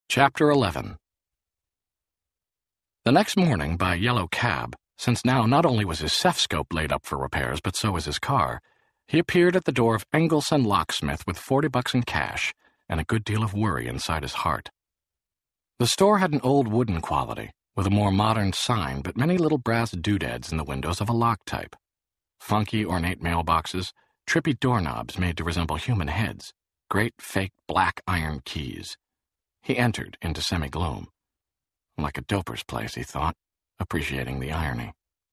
Chapter 11. The next morning, by yellow cab, since now not only was his cepscope laid up for repairs, but so was his car, he appeared at the door of Engelson Locksmith with $40 in cash and a good deal of worry inside his heart. The store had an old wooden quality, with a more modern sign, but many little brass doodads in the windows of a lock type. Funky, ornate mailboxes, trippy doorknobs made to resemble human heads, great fake black iron keys. He entered into semi-gloom. Like a doper's place, he thought, appreciating the irony.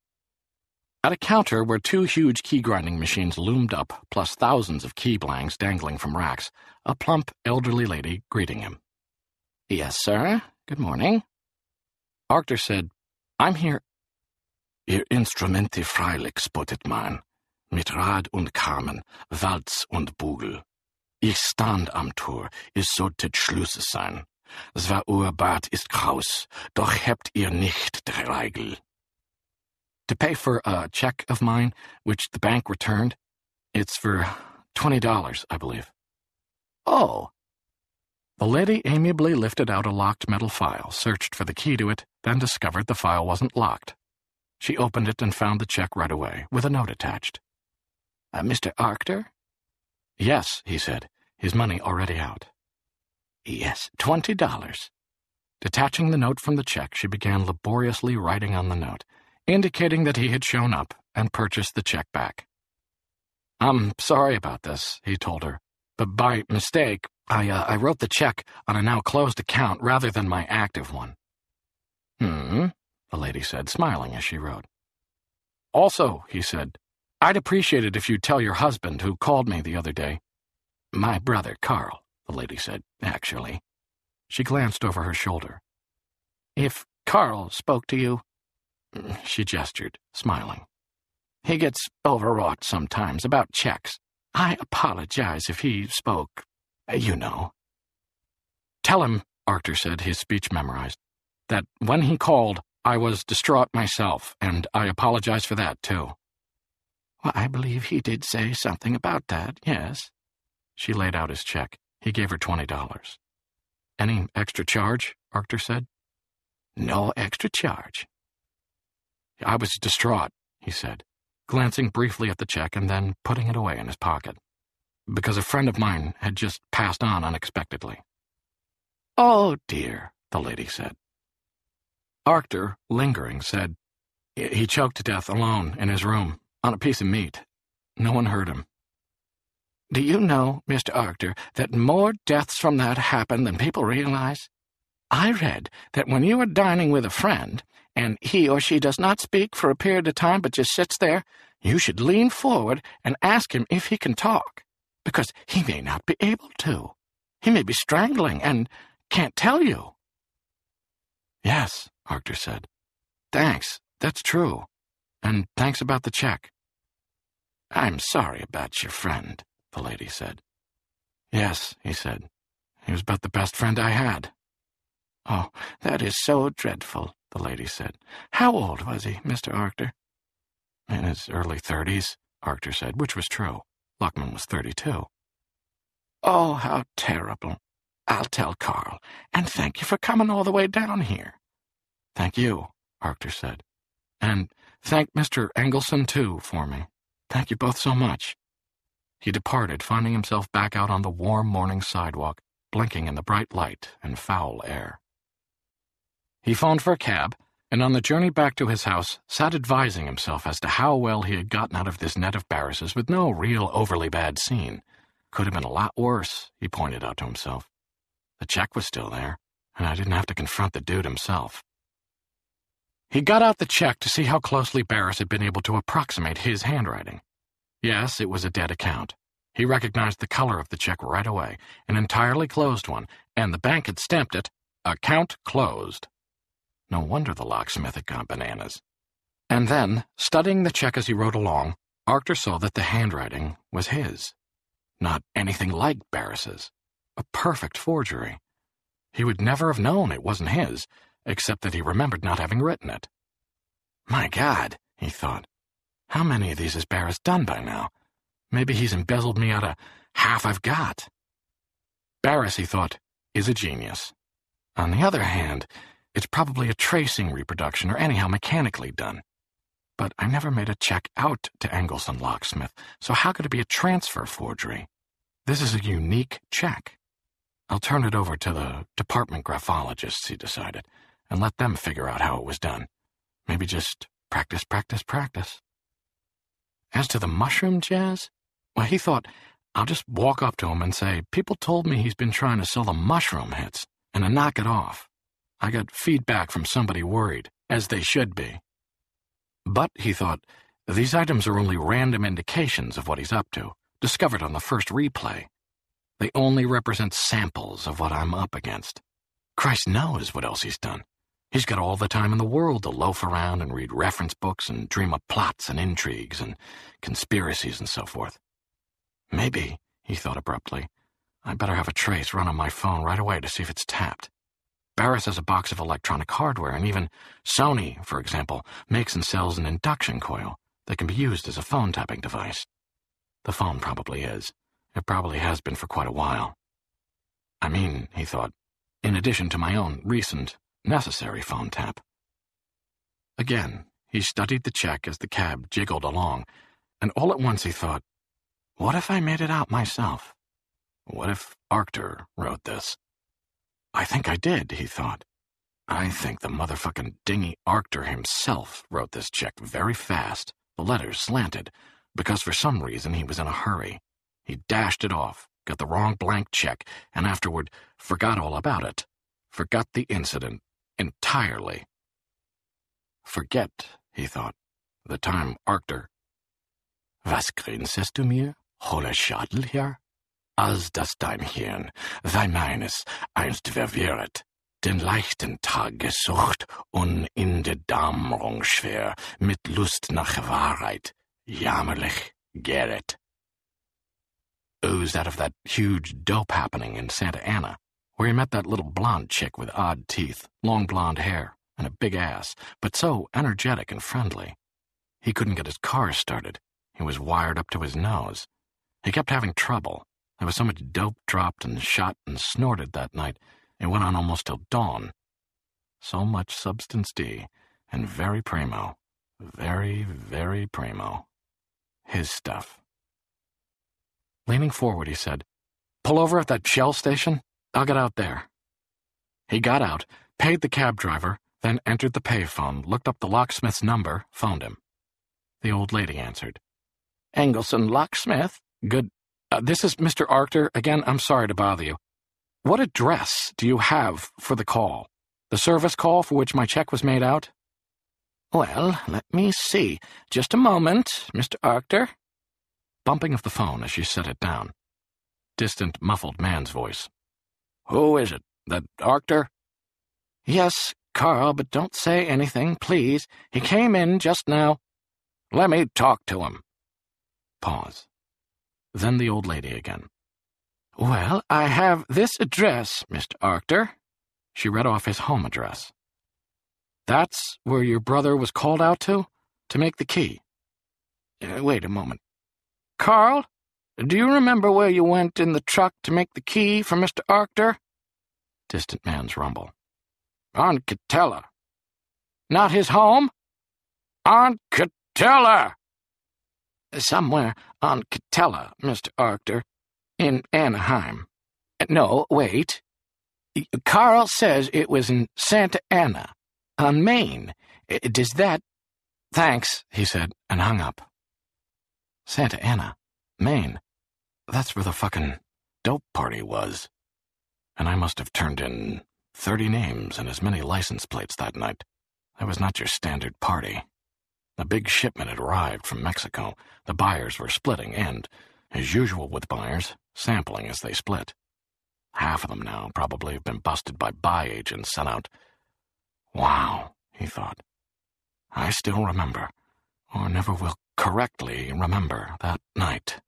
At a counter where two huge key-grinding machines loomed up, plus thousands of key blanks dangling from racks, a plump, elderly lady greeting him. "Yes, sir. Good morning." Arctur said, "I'm here." "Ihr Instrumente freilich spottet man, mit Rad und Kamen, Walz und Bugel. Ich stand am Tor, ihr solltet Schlüsse sein. Zwar Uhr Bart ist kraus, doch hebt ihr nicht der Regel." "To pay for a check of mine, which the bank returned. It's for $20, I believe." "Oh." The lady amiably lifted out a locked metal file, searched for the key to it, then discovered the file wasn't locked. She opened it and found the check right away, with a note attached. "Mr. Arctur?" "Yes," he said, his money already out. "Yes, $20. Detaching the note from the check, she began laboriously writing on the note, indicating that he had shown up and purchased the check back. "I'm sorry about this," he told her, "but by mistake, I wrote the check on a now-closed account rather than my active one." "Hmm," the lady said, smiling as she wrote. "Also," he said, "I'd appreciate it if you'd tell your husband who called me the other day." "My brother, Carl," the lady said, "actually." She glanced over her shoulder. "If Carl spoke to you," she gestured, smiling. "He gets overwrought sometimes about checks. I apologize if he spoke, you know." "Tell him," Arctur said, his speech memorized, "that when he called, I was distraught myself, and I apologize for that, too." "Well, I believe he did say something about that, yes." She laid out his check. He gave her $20. "Any extra charge?" Arctur said. "No extra charge." "I was distraught," he said, glancing briefly at the check and then putting it away in his pocket, "because a friend of mine had just passed on unexpectedly." "Oh, dear," the lady said. Arctur, lingering, said, "He choked to death alone in his room, on a piece of meat. No one heard him." "Do you know, Mr. Arctur, that more deaths from that happen than people realize? I read that when you are dining with a friend, and he or she does not speak for a period of time but just sits there, you should lean forward and ask him if he can talk, because he may not be able to. He may be strangling and can't tell you." "Yes," Arctur said. "Thanks, that's true. And thanks about the check." "I'm sorry about your friend," the lady said. "Yes," he said. "He was about the best friend I had." "Oh, that is so dreadful," the lady said. "How old was he, Mr. Arctur?" "In his early 30s, Arctur said, which was true. Luckman was 32. "Oh, how terrible. I'll tell Carl, and thank you for coming all the way down here." "Thank you," Arctur said. "And thank Mr. Engelson, too, for me. Thank you both so much." He departed, finding himself back out on the warm morning sidewalk, blinking in the bright light and foul air. He phoned for a cab, and on the journey back to his house sat advising himself as to how well he had gotten out of this net of Barris's with no real overly bad scene. Could have been a lot worse, he pointed out to himself. The check was still there, and I didn't have to confront the dude himself. He got out the check to see how closely Barris had been able to approximate his handwriting. Yes, it was a dead account. He recognized the color of the check right away, an entirely closed one, and the bank had stamped it, "Account closed." No wonder the locksmith had gone bananas. And then, studying the check as he wrote along, Arctur saw that the handwriting was his. Not anything like Barris's. A perfect forgery. He would never have known it wasn't his, except that he remembered not having written it. "My God," he thought, "how many of these has Barris done by now? Maybe he's embezzled me out of half I've got." Barris, he thought, is a genius. On the other hand, it's probably a tracing reproduction or anyhow mechanically done. But I never made a check out to Engelson Locksmith, so how could it be a transfer forgery? This is a unique check. I'll turn it over to the department graphologists, he decided, and let them figure out how it was done. Maybe just practice, practice, practice. As to the mushroom jazz, well, he thought, I'll just walk up to him and say, people told me he's been trying to sell the mushroom hits, and to knock it off. I got feedback from somebody worried, as they should be. But, he thought, these items are only random indications of what he's up to, discovered on the first replay. They only represent samples of what I'm up against. Christ knows what else he's done. He's got all the time in the world to loaf around and read reference books and dream up plots and intrigues and conspiracies and so forth. Maybe, he thought abruptly, I'd better have a trace run on my phone right away to see if it's tapped. Barris has a box of electronic hardware, and even Sony, for example, makes and sells an induction coil that can be used as a phone tapping device. The phone probably is. It probably has been for quite a while. I mean, he thought, in addition to my own recent, necessary phone tap. Again, he studied the check as the cab jiggled along, and all at once he thought, what if I made it out myself? What if Arctur wrote this? I think I did, he thought. I think the motherfucking dingy Arctur himself wrote this check very fast, the letters slanted, because for some reason he was in a hurry. He dashed it off, got the wrong blank check, and afterward forgot all about it. Forgot the incident entirely. Forget, he thought, the time Arctur. Was grinst du mir, hohle Schadel hier? Als das dein Hirn, sei meines, einst verwirret, den leichten Tag gesucht und in der Dämmerung schwer, mit Lust nach Wahrheit, jammerlich gäret. Oozed out of that huge dope happening in Santa Ana, where he met that little blonde chick with odd teeth, long blonde hair, and a big ass, but so energetic and friendly. He couldn't get his car started. He was wired up to his nose. He kept having trouble. There was so much dope dropped and shot and snorted that night, it went on almost till dawn. So much substance D, and very primo. Very, very primo. His stuff. Leaning forward, he said, pull over at that Shell station. I'll get out there. He got out, paid the cab driver, then entered the payphone, looked up the locksmith's number, phoned him. The old lady answered. Engelson Locksmith? Good. This is Mr. Arctur. Again, I'm sorry to bother you. What address do you have for the call? The service call for which my check was made out? Well, let me see. Just a moment, Mr. Arctur. Bumping of the phone as she set it down. Distant, muffled man's voice. Who is it? That Arctur? Yes, Carl, but don't say anything, please. He came in just now. Let me talk to him. Pause. Then the old lady again. Well, I have this address, Mr. Arctur. She read off his home address. That's where your brother was called out to make the key. Wait a moment. Carl, do you remember where you went in the truck to make the key for Mr. Arctur? Distant man's rumble. On Catella. Not his home? On Catella! Somewhere on Catella, Mr. Arctur, in Anaheim. No, wait. Carl says it was in Santa Ana, on Maine. Does that... Thanks, he said, and hung up. Santa Ana, Maine. That's where the fucking dope party was. And I must have turned in 30 names and as many license plates that night. That was not your standard party. A big shipment had arrived from Mexico. The buyers were splitting and, as usual with buyers, sampling as they split. Half of them now probably have been busted by buy agents sent out. Wow, he thought. I still remember, or never will correctly remember, that night.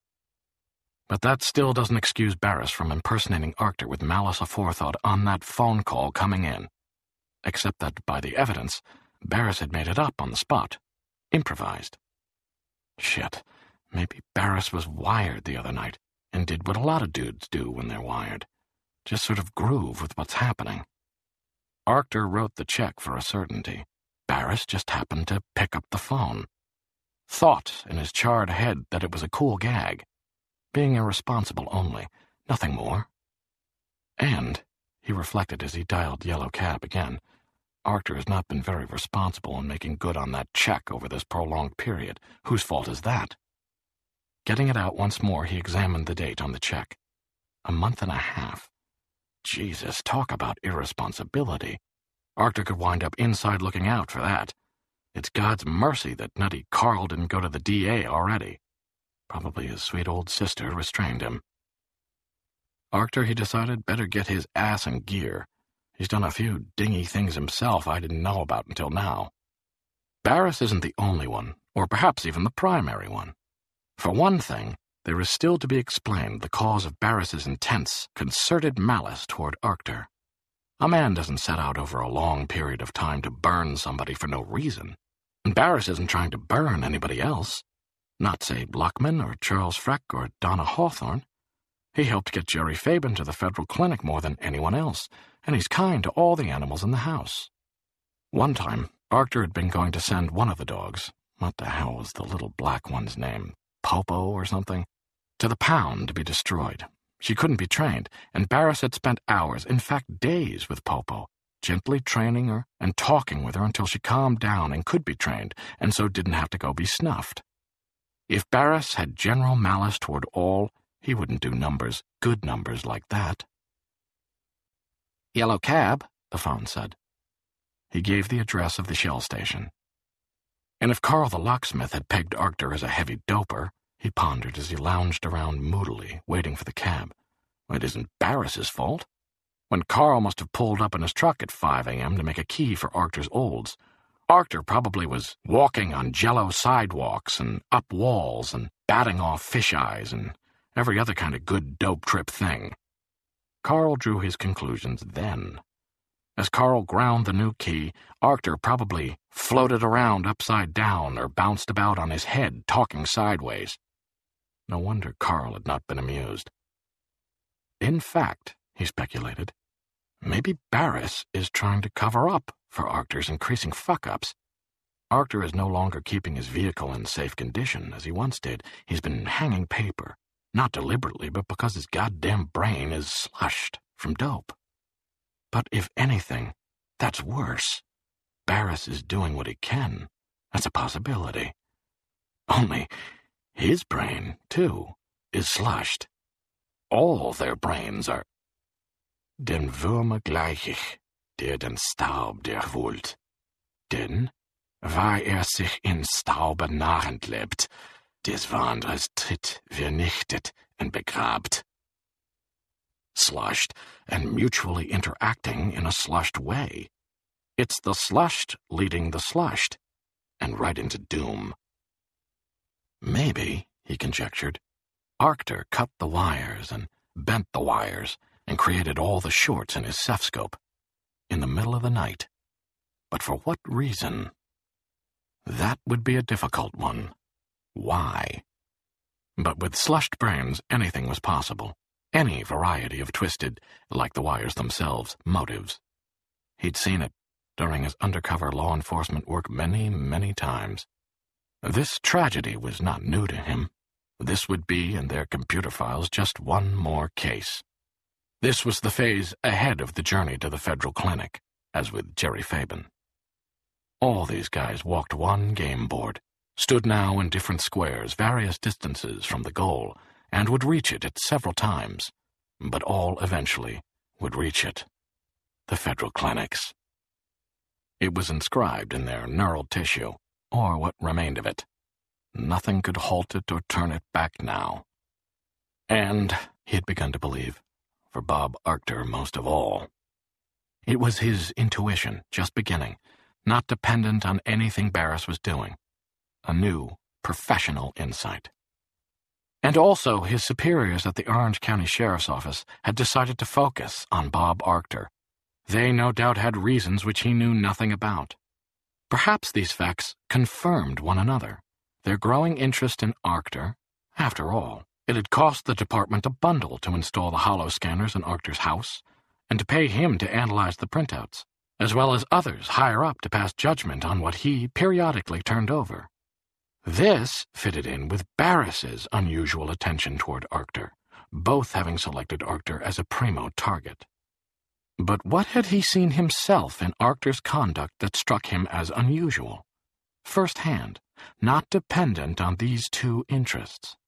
But that still doesn't excuse Barris from impersonating Arctur with malice aforethought on that phone call coming in. Except that, by the evidence, Barris had made it up on the spot. Improvised. Shit, maybe Barris was wired the other night, and did what a lot of dudes do when they're wired. Just sort of groove with what's happening. Arctur wrote the check for a certainty. Barris just happened to pick up the phone. Thought in his charred head that it was a cool gag. Being irresponsible only, nothing more. And, he reflected as he dialed Yellow Cab again, Arctur has not been very responsible in making good on that check over this prolonged period. Whose fault is that? Getting it out once more, he examined the date on the check. 1.5 months. Jesus, talk about irresponsibility. Arctur could wind up inside looking out for that. It's God's mercy that nutty Carl didn't go to the DA already. Probably his sweet old sister restrained him. Arctur, he decided, better get his ass in gear. He's done a few dingy things himself I didn't know about until now. Barris isn't the only one, or perhaps even the primary one. For one thing, there is still to be explained the cause of Barris's intense, concerted malice toward Arctur. A man doesn't set out over a long period of time to burn somebody for no reason. And Barris isn't trying to burn anybody else. Not, say, Luckman or Charles Freck or Donna Hawthorne. He helped get Jerry Fabian to the federal clinic more than anyone else, and he's kind to all the animals in the house. One time, Arctur had been going to send one of the dogs, what the hell was the little black one's name, Popo or something, to the pound to be destroyed. She couldn't be trained, and Barris had spent hours, in fact days, with Popo, gently training her and talking with her until she calmed down and could be trained, and so didn't have to go be snuffed. If Barris had general malice toward all, he wouldn't do numbers, good numbers like that. Yellow Cab, the phone said. He gave the address of the Shell station. And if Carl the locksmith had pegged Arctur as a heavy doper, he pondered as he lounged around moodily, waiting for the cab. It isn't Barris's fault. When Carl must have pulled up in his truck at 5 a.m. to make a key for Arctur's olds, Arctur probably was walking on jello sidewalks and up walls and batting off fisheyes and every other kind of good dope trip thing. Carl drew his conclusions then. As Carl ground the new key, Arctur probably floated around upside down or bounced about on his head, talking sideways. No wonder Carl had not been amused. In fact, he speculated, maybe Barris is trying to cover up for Arctur's increasing fuck-ups. Arctur is no longer keeping his vehicle in safe condition as he once did. He's been hanging paper, not deliberately, but because his goddamn brain is slushed from dope. But if anything, that's worse. Barris is doing what he can. That's a possibility. Only his brain, too, is slushed. All their brains are. Den Würmer gleich ich, der den Staub durchwühlt. Denn, weil sich in Staube nachend lebt, des Wanderers Tritt vernichtet und begrabt. Slushed and mutually interacting in a slushed way. It's the slushed leading the slushed, and right into doom. Maybe, he conjectured, Arctur cut the wires and bent the wires and created all the shorts in his cepscope in the middle of the night. But for what reason? That would be a difficult one. Why? But with slushed brains, anything was possible. Any variety of twisted, like the wires themselves, motives. He'd seen it during his undercover law enforcement work many, many times. This tragedy was not new to him. This would be, in their computer files, just one more case. This was the phase ahead of the journey to the federal clinic, as with Jerry Fabian. All these guys walked one game board, stood now in different squares, various distances from the goal, and would reach it at several times, but all eventually would reach it. The federal clinics. It was inscribed in their neural tissue, or what remained of it. Nothing could halt it or turn it back now. And he had begun to believe, for Bob Arctur most of all. It was his intuition, just beginning, not dependent on anything Barris was doing. A new, professional insight. And also his superiors at the Orange County Sheriff's Office had decided to focus on Bob Arctur. They no doubt had reasons which he knew nothing about. Perhaps these facts confirmed one another. Their growing interest in Arctur, after all, it had cost the department a bundle to install the hollow scanners in Arctur's house, and to pay him to analyze the printouts. as well as others higher up to pass judgment on what he periodically turned over. This fitted in with Barris's unusual attention toward Arctur, both having selected Arctur as a primo target. But what had he seen himself in Arctur's conduct that struck him as unusual? First-hand, not dependent on these two interests.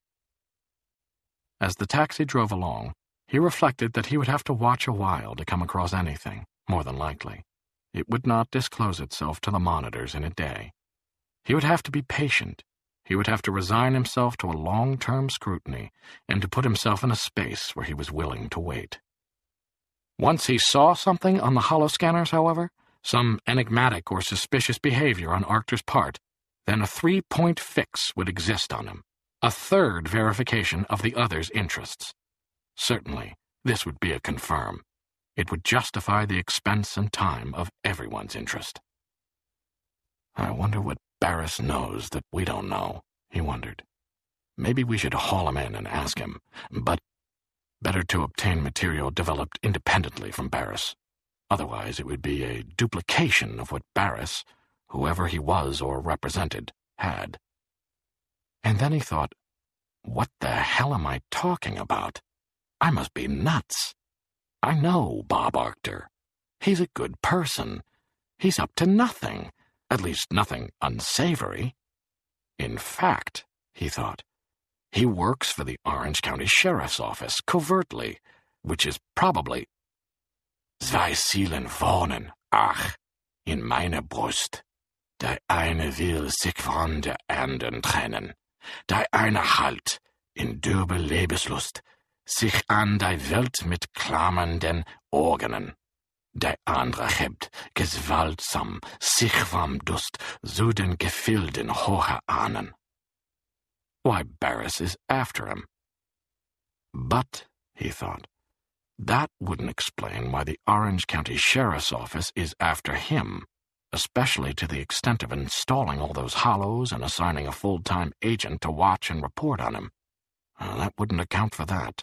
As the taxi drove along, he reflected that he would have to watch a while to come across anything, more than likely. It would not disclose itself to the monitors in a day. He would have to be patient. He would have to resign himself to a long-term scrutiny and to put himself in a space where he was willing to wait. Once he saw something on the holoscanners, however, some enigmatic or suspicious behavior on Arctur's part, then a 3-point fix would exist on him, a third verification of the other's interests. Certainly, this would be a confirm. It would justify the expense and time of everyone's interest. I wonder what Barris knows that we don't know, he wondered. Maybe we should haul him in and ask him, but better to obtain material developed independently from Barris. Otherwise, it would be a duplication of what Barris, whoever he was or represented, had. And then he thought, what the hell am I talking about? I must be nuts. I know Bob Arctur. He's a good person. He's up to nothing, at least nothing unsavory. In fact, he thought, he works for the Orange County Sheriff's Office covertly, which is probably Zwei Seelen wohnen, ach, in meiner Brust. Der eine will sich von der anderen trennen. Der eine halt, in dürbe Lebenslust, sich an die Welt mit klammernden Organen. Der andere hebt, gewaltsam, sich vom Dust zu den Gefilden hoher Ahnen. Why, Barris is after him. But, he thought, that wouldn't explain why the Orange County Sheriff's Office is after him, especially to the extent of installing all those hollows and assigning a full-time agent to watch and report on him. That wouldn't account for that.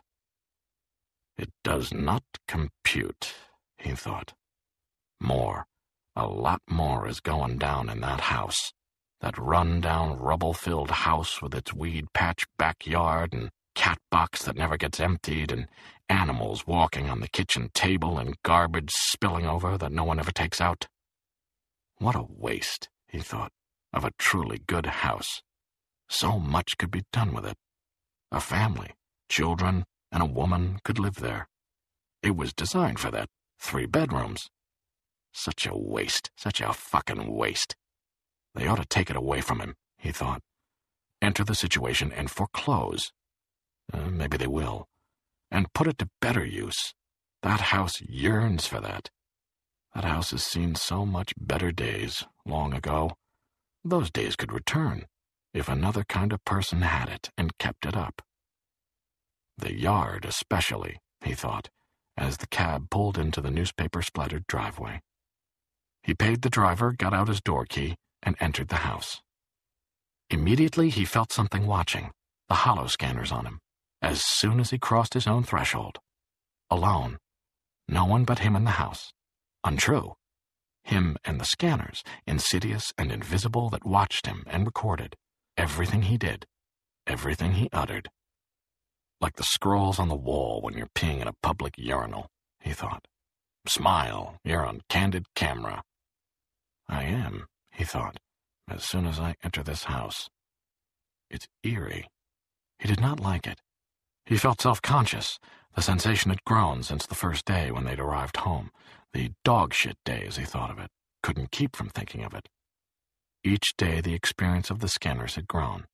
It does not compute, he thought. More, a lot more is going down in that house. That run-down, rubble-filled house with its weed-patch backyard and cat box that never gets emptied and animals walking on the kitchen table and garbage spilling over that no one ever takes out. What a waste, he thought, of a truly good house. So much could be done with it. A family, children, and a woman could live there. It was designed for that. 3 bedrooms. Such a waste, such a fucking waste. They ought to take it away from him, he thought. Enter the situation and foreclose. Maybe they will. And put it to better use. That house yearns for that. That house has seen so much better days long ago. Those days could return if another kind of person had it and kept it up. The yard especially, he thought, as the cab pulled into the newspaper-splattered driveway. He paid the driver, got out his door key, and entered the house. Immediately he felt something watching, the holoscanners on him, as soon as he crossed his own threshold. Alone. No one but him in the house. Untrue. Him and the scanners, insidious and invisible, that watched him and recorded everything he did, everything he uttered. Like the scrolls on the wall when you're peeing in a public urinal, he thought. Smile, you're on candid camera. I am, he thought, as soon as I enter this house. It's eerie. He did not like it. He felt self-conscious. The sensation had grown since the first day when they'd arrived home. The dog-shit day, as he thought of it. Couldn't keep from thinking of it. Each day the experience of the scanners had grown.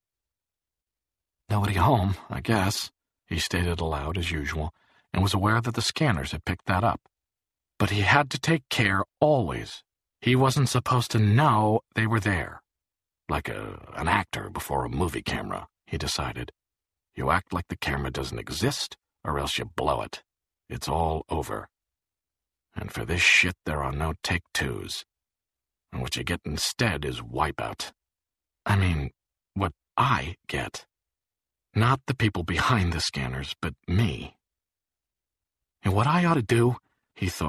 Nobody home, I guess, he stated aloud as usual, and was aware that the scanners had picked that up. But he had to take care always. He wasn't supposed to know they were there. Like an actor before a movie camera, he decided. You act like the camera doesn't exist, or else you blow it. It's all over. And for this shit there are no take-twos. And what you get instead is wipeout. I mean, what I get. Not the people behind the scanners, but me. And what I ought to do, he thought,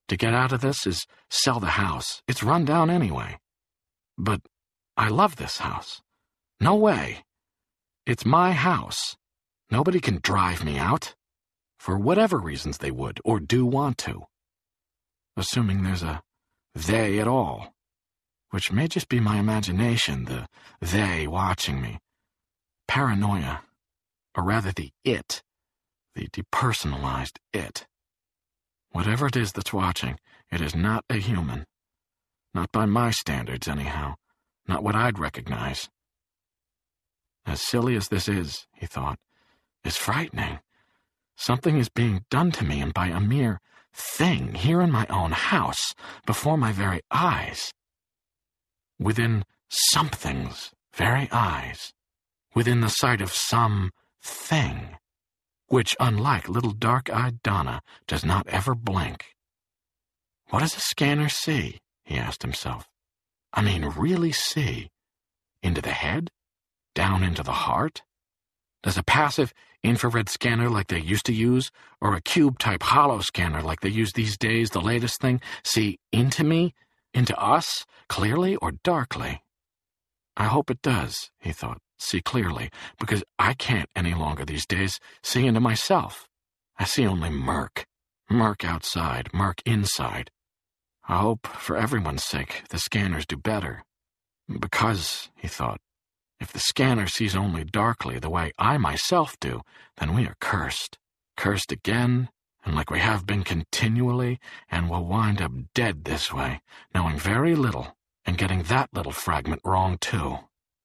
To get out of this is sell the house. It's run down anyway. But I love this house. No way. It's my house. Nobody can drive me out. For whatever reasons they would, or do want to. Assuming there's a they at all. Which may just be my imagination, the they watching me. Paranoia. Or rather the it. The depersonalized it. Whatever it is that's watching, it is not a human. Not by my standards, anyhow. Not what I'd recognize. As silly as this is, he thought, is frightening. Something is being done to me, and by a mere thing here in my own house, before my very eyes. Within something's very eyes. Within the sight of some thing. Which, unlike little dark-eyed Donna, does not ever blink. What does a scanner see? He asked himself. I mean, really see? Into the head? Down into the heart? Does a passive infrared scanner like they used to use, or a cube-type hollow scanner like they use these days, the latest thing, see into me, into us, clearly or darkly? I hope it does, he thought, see clearly, because I can't any longer these days see into myself. I see only murk. Murk outside, murk inside. I hope, for everyone's sake, the scanners do better. Because, he thought, if the scanner sees only darkly the way I myself do, then we are cursed. Cursed again, and like we have been continually, and will wind up dead this way, knowing very little, and getting that little fragment wrong too.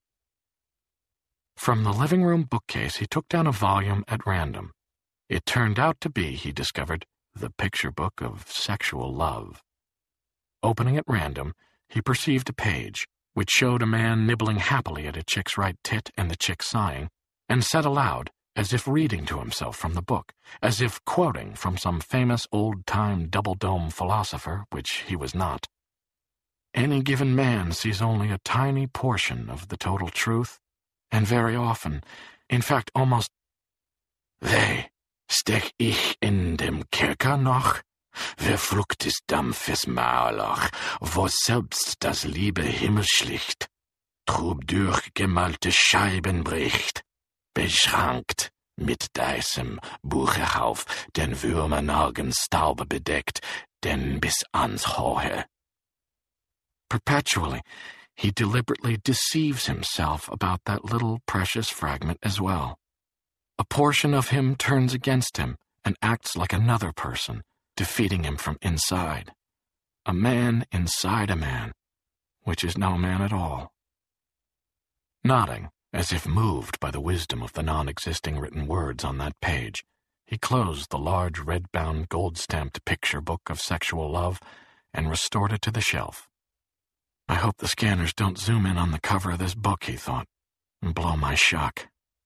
From the living room bookcase he took down a volume at random. It turned out to be, he discovered, the picture book of sexual love. Opening at random, he perceived a page, which showed a man nibbling happily at a chick's right tit and the chick sighing, and said aloud, as if reading to himself from the book, as if quoting from some famous old-time double-dome philosopher, which he was not. Any given man sees only a tiny portion of the total truth, and very often, in fact almost, Weh, stech ich in dem Kerker noch? Verfluchtes dampfes Mauerloch, wo selbst das liebe Himmel schlicht, trub durchgemalte Scheiben bricht, beschrankt mit deisem Buchehauf, den Würmer nirgends Staube bedeckt, denn bis ans Hohe. Perpetually, he deliberately deceives himself about that little precious fragment as well. A portion of him turns against him and acts like another person, defeating him from inside. A man inside a man, which is no man at all. Nodding, as if moved by the wisdom of the non-existing written words on that page, he closed the large red-bound gold-stamped picture book of sexual love and restored it to the shelf. I hope the scanners don't zoom in on the cover of this book, he thought, and blow my shock.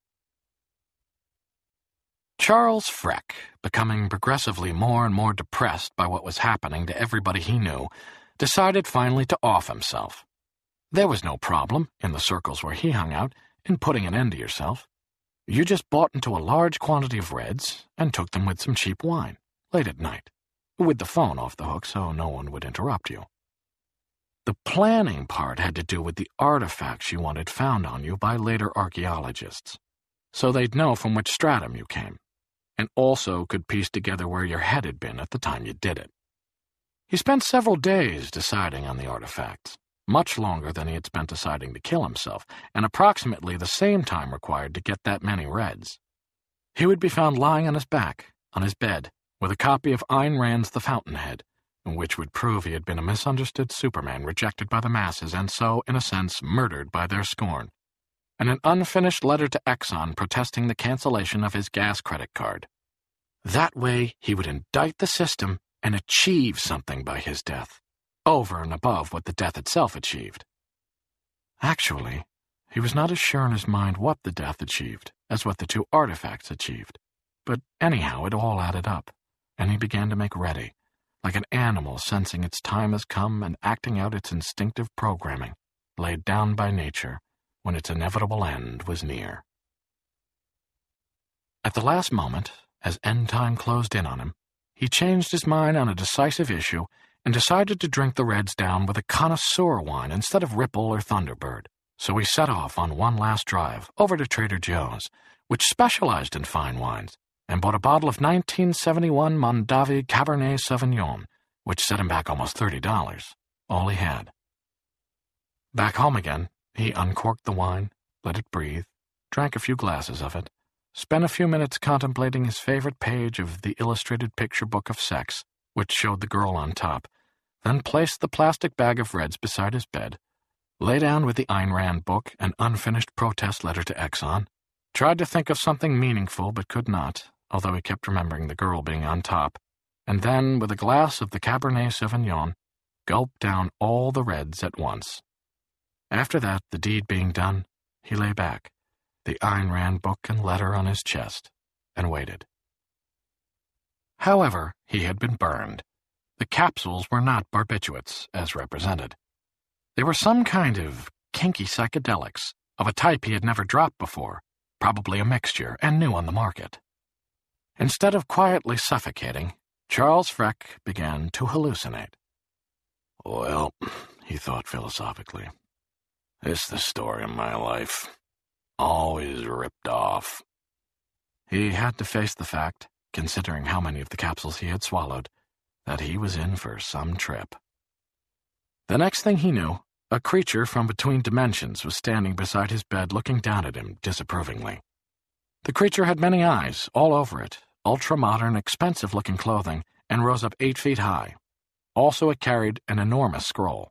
Charles Freck, becoming progressively more and more depressed by what was happening to everybody he knew, decided finally to off himself. There was no problem, in the circles where he hung out, in putting an end to yourself. You just bought into a large quantity of Reds and took them with some cheap wine, late at night, with the phone off the hook so no one would interrupt you. The planning part had to do with the artifacts you wanted found on you by later archaeologists, so they'd know from which stratum you came, and also could piece together where your head had been at the time you did it. He spent several days deciding on the artifacts, much longer than he had spent deciding to kill himself, and approximately the same time required to get that many Reds. He would be found lying on his back, on his bed, with a copy of Ayn Rand's The Fountainhead, which would prove he had been a misunderstood Superman rejected by the masses and so, in a sense, murdered by their scorn, and an unfinished letter to Exxon protesting the cancellation of his gas credit card. That way, he would indict the system and achieve something by his death, over and above what the death itself achieved. Actually, he was not as sure in his mind what the death achieved as what the two artifacts achieved. But anyhow, it all added up, and he began to make ready, like an animal sensing its time has come and acting out its instinctive programming, laid down by nature when its inevitable end was near. At the last moment, as end time closed in on him, he changed his mind on a decisive issue and decided to drink the Reds down with a connoisseur wine instead of Ripple or Thunderbird. So he set off on one last drive over to Trader Joe's, which specialized in fine wines, and bought a bottle of 1971 Mondavi Cabernet Sauvignon, which set him back almost $30, all he had. Back home again, he uncorked the wine, let it breathe, drank a few glasses of it, spent a few minutes contemplating his favorite page of the illustrated picture book of sex, which showed the girl on top, then placed the plastic bag of Reds beside his bed, lay down with the Ayn Rand book and unfinished protest letter to Exxon, tried to think of something meaningful but could not, although he kept remembering the girl being on top, and then, with a glass of the Cabernet Sauvignon, gulped down all the Reds at once. After that, the deed being done, he lay back, the Ayn Rand book and letter on his chest, and waited. However, he had been burned. The capsules were not barbiturates, as represented. They were some kind of kinky psychedelics, of a type he had never dropped before, probably a mixture, and new on the market. Instead of quietly suffocating, Charles Freck began to hallucinate. Well, he thought philosophically, this is the story of my life. Always ripped off. He had to face the fact, considering how many of the capsules he had swallowed, that he was in for some trip. The next thing he knew, a creature from between dimensions was standing beside his bed looking down at him disapprovingly. The creature had many eyes all over it, ultra-modern, expensive-looking clothing, and rose up 8 feet high. Also, it carried an enormous scroll.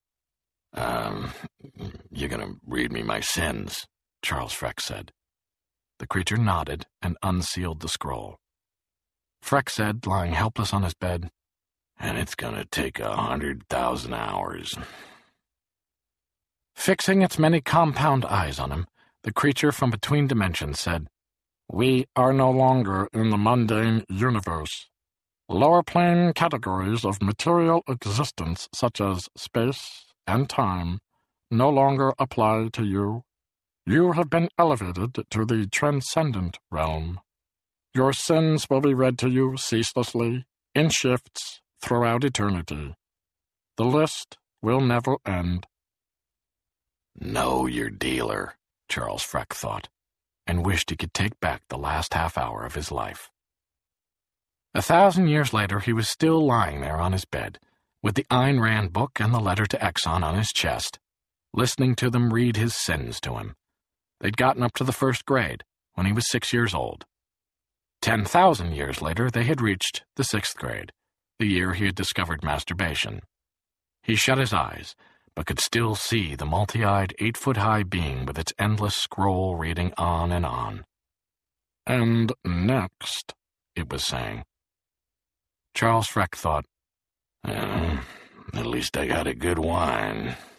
You're gonna read me my sins, Charles Freck said. The creature nodded and unsealed the scroll. Freck said, lying helpless on his bed, and it's gonna take 100,000 hours. Fixing its many compound eyes on him, the creature from between dimensions said, We are no longer in the mundane universe. Lower plane categories of material existence, such as space and time, no longer apply to you. You have been elevated to the transcendent realm. Your sins will be read to you ceaselessly, in shifts, throughout eternity. The list will never end. Know your dealer, Charles Freck thought, and wished he could take back the last half hour of his life. 1,000 years later, he was still lying there on his bed, with the Ayn Rand book and the letter to Exxon on his chest, listening to them read his sins to him. They'd gotten up to the 1st grade, when he was 6 years old. 10,000 years later, they had reached the 6th grade, the year he had discovered masturbation. He shut his eyes, but could still see the multi-eyed 8-foot-high being with its endless scroll reading on and on. And next, it was saying. Charles Freck thought, at least I got a good wine.